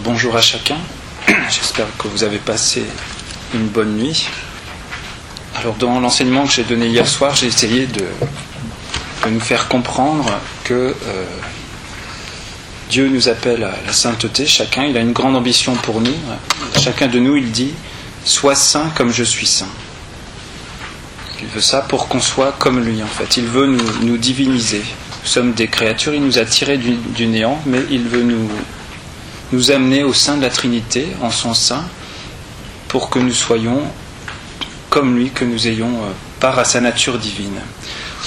bonjour à chacun, j'espère que vous avez passé une bonne nuit. Alors dans l'enseignement que j'ai donné hier soir, j'ai essayé de nous faire comprendre que Dieu nous appelle à la sainteté, chacun, il a une grande ambition pour nous. Chacun de nous, il dit « Sois saint comme je suis saint ». Il veut ça pour qu'on soit comme lui en fait, il veut nous diviniser. Nous sommes des créatures, il nous a tirés du néant, mais il veut nous amener au sein de la Trinité, en son sein, pour que nous soyons comme lui, que nous ayons part à sa nature divine. Pourquoi ?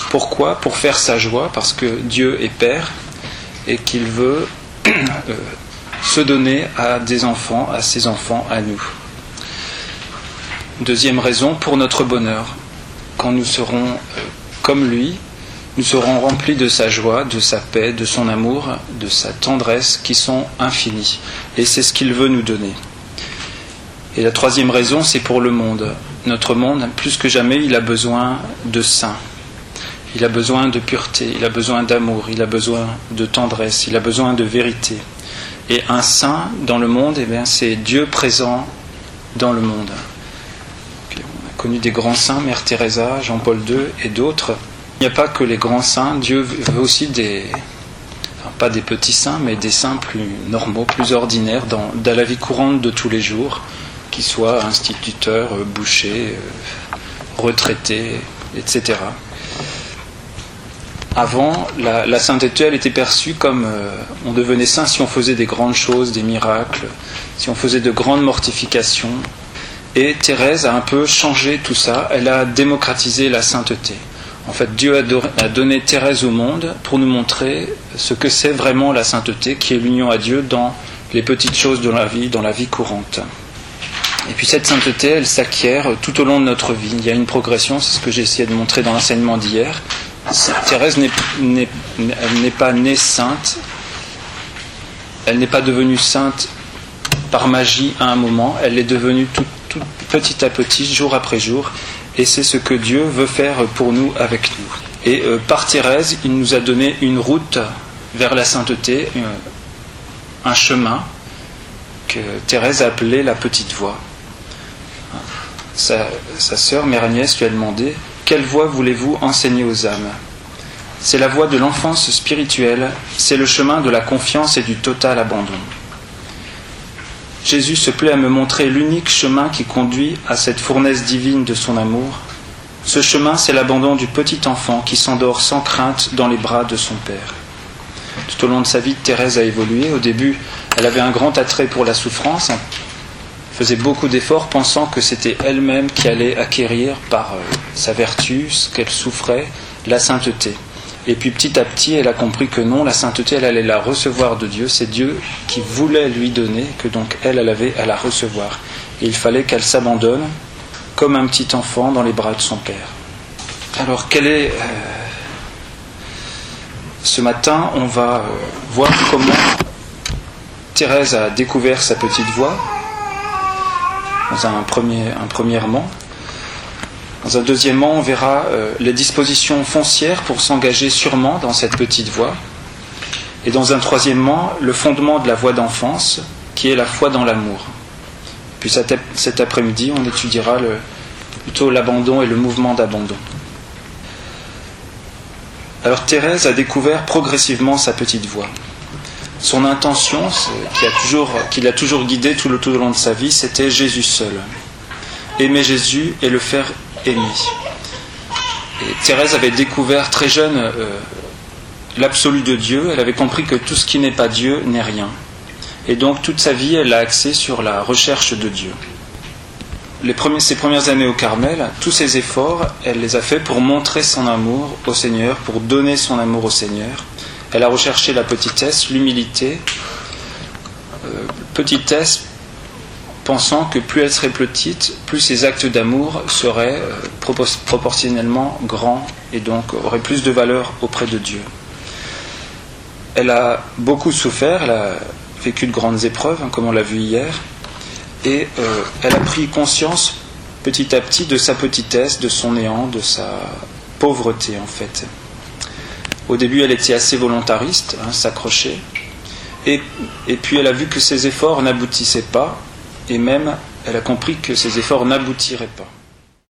Pour faire sa joie, parce que Dieu est Père et qu'il veut se donner à des enfants, à ses enfants, à nous. Deuxième raison, pour notre bonheur. Quand nous serons comme lui, nous serons remplis de sa joie, de sa paix, de son amour, de sa tendresse qui sont infinies. Et c'est ce qu'il veut nous donner. Et la troisième raison, c'est pour le monde. Notre monde, plus que jamais, il a besoin de saints. Il a besoin de pureté, il a besoin d'amour, il a besoin de tendresse, il a besoin de vérité. Et un saint dans le monde, eh bien, c'est Dieu présent dans le monde. On a connu des grands saints, Mère Teresa, Jean-Paul II et d'autres. Il n'y a pas que les grands saints, Dieu veut aussi pas des petits saints, mais des saints plus normaux, plus ordinaires dans la vie courante de tous les jours, qui soient instituteurs, bouchers, retraités, etc. Avant, la sainteté, elle était perçue comme on devenait saint si on faisait des grandes choses, des miracles, si on faisait de grandes mortifications. Et Thérèse a un peu changé tout ça, elle a démocratisé la sainteté. En fait, Dieu a donné Thérèse au monde pour nous montrer ce que c'est vraiment la sainteté, qui est l'union à Dieu dans les petites choses de la vie, dans la vie courante. Et puis cette sainteté, elle s'acquiert tout au long de notre vie. Il y a une progression, c'est ce que j'ai essayé de montrer dans l'enseignement d'hier. Thérèse n'est pas née sainte, elle n'est pas devenue sainte par magie à un moment, elle est devenue tout petit à petit, jour après jour, et c'est ce que Dieu veut faire pour nous, avec nous. Et par Thérèse, il nous a donné une route vers la sainteté, un chemin que Thérèse a appelé la petite voie. Sa sœur, Mère Agnès, lui a demandé « Quelle voie voulez-vous enseigner aux âmes ?» C'est la voie de l'enfance spirituelle, c'est le chemin de la confiance et du total abandon. Jésus se plaît à me montrer l'unique chemin qui conduit à cette fournaise divine de son amour. Ce chemin, c'est l'abandon du petit enfant qui s'endort sans crainte dans les bras de son Père. Tout au long de sa vie, Thérèse a évolué. Au début, elle avait un grand attrait pour la souffrance, faisait beaucoup d'efforts pensant que c'était elle-même qui allait acquérir par sa vertu, ce qu'elle souffrait, la sainteté. Et puis petit à petit, elle a compris que non, la sainteté, elle allait la recevoir de Dieu. C'est Dieu qui voulait lui donner, que donc elle avait à la recevoir. Et il fallait qu'elle s'abandonne comme un petit enfant dans les bras de son Père. Alors, ce matin, on va voir comment Thérèse a découvert sa petite voie, dans premièrement. Dans un deuxièmement, on verra les dispositions foncières pour s'engager sûrement dans cette petite voie. Et dans un troisièmement, le fondement de la voie d'enfance, qui est la foi dans l'amour. Puis cet après-midi, on étudiera plutôt l'abandon et le mouvement d'abandon. Alors Thérèse a découvert progressivement sa petite voie. Son intention, qui l'a toujours guidée tout au long de sa vie, c'était Jésus seul. Aimer Jésus et le faire aimer. Et Thérèse avait découvert très jeune l'absolu de Dieu. Elle avait compris que tout ce qui n'est pas Dieu n'est rien. Et donc toute sa vie, elle l'a axée sur la recherche de Dieu. Ses premières années au Carmel, tous ses efforts, elle les a faits pour montrer son amour au Seigneur, pour donner son amour au Seigneur. Elle a recherché la petitesse, l'humilité. Petitesse, pensant que plus elle serait petite, plus ses actes d'amour seraient proportionnellement grands et donc auraient plus de valeur auprès de Dieu. Elle a beaucoup souffert, elle a vécu de grandes épreuves, comme on l'a vu hier, et elle a pris conscience petit à petit de sa petitesse, de son néant, de sa pauvreté en fait. Au début, elle était assez volontariste, s'accrochait. et puis elle a vu que ses efforts n'aboutissaient pas, et même elle a compris que ses efforts n'aboutiraient pas.